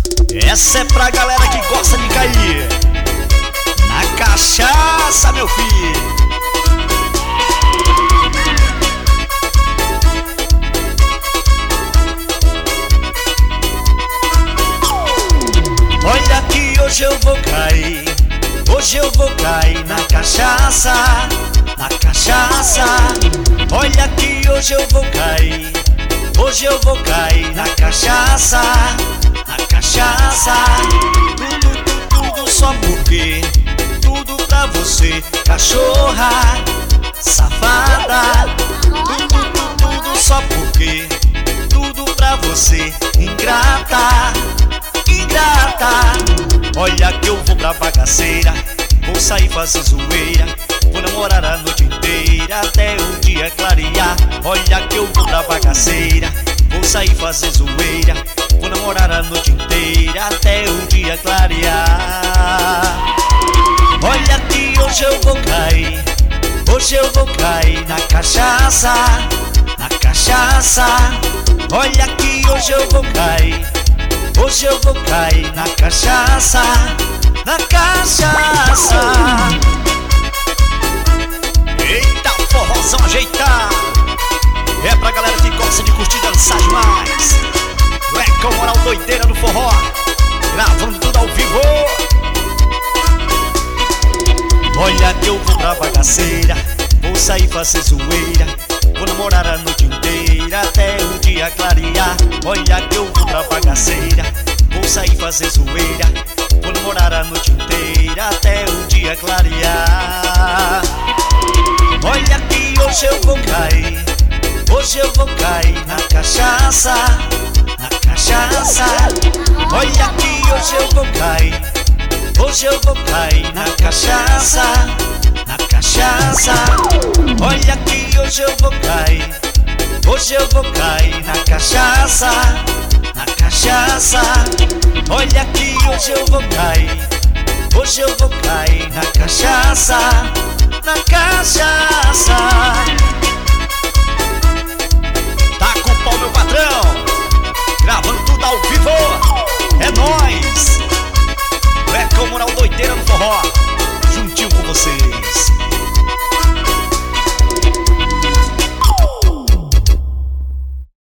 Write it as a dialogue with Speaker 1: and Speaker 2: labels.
Speaker 1: Essa é pra galera que gosta de cair na cachaça, meu filho. Olha que hoje eu vou cair, hoje eu vou cair na cachaça, na cachaça. Olha que hoje eu vou cair, hoje eu vou cair na cachaça, na cachaça. Tudo só porque, tudo pra você, cachorra safada. Tudo só porque, tudo pra você, ingrata, ingrata. Olha que eu vou pra bagaceira, vou sair fazer zoeira, vou namorar a noite inteira até o dia clarear. Olha que eu vou pra bagaceira, vou sair fazer zoeira, vou namorar a noite inteira até o dia clarear. Olha que hoje eu vou cair, hoje eu vou cair na cachaça, na cachaça. Olha que hoje eu vou cair, hoje eu vou cair na cachaça, na cachaça. Eita, forrozão ajeitado. É pra galera que gosta de curtir, dançar demais. Leco Moral doideira no forró, gravando tudo ao vivo. Olha que eu vou pra bagaceira, vou sair fazer zoeira, vou namorar a noite inteira até o dia clarear. Olha que eu vou pra bagaceira, vou sair fazer zoeira, vou namorar a noite inteira até o dia clarear. Olha que hoje eu vou cair, hoje eu vou cair na cachaça, na cachaça. Olha que hoje eu vou cair, hoje eu vou cair na cachaça, na cachaça. Olha que hoje eu vou cair, hoje eu vou cair na cachaça, na cachaça. Olha que hoje eu vou cair, hoje eu vou cair na cachaça, na cachaça. Tá com o pau, meu patrão, gravando tudo ao vivo. É nóis. Leco Moral doideira no forró.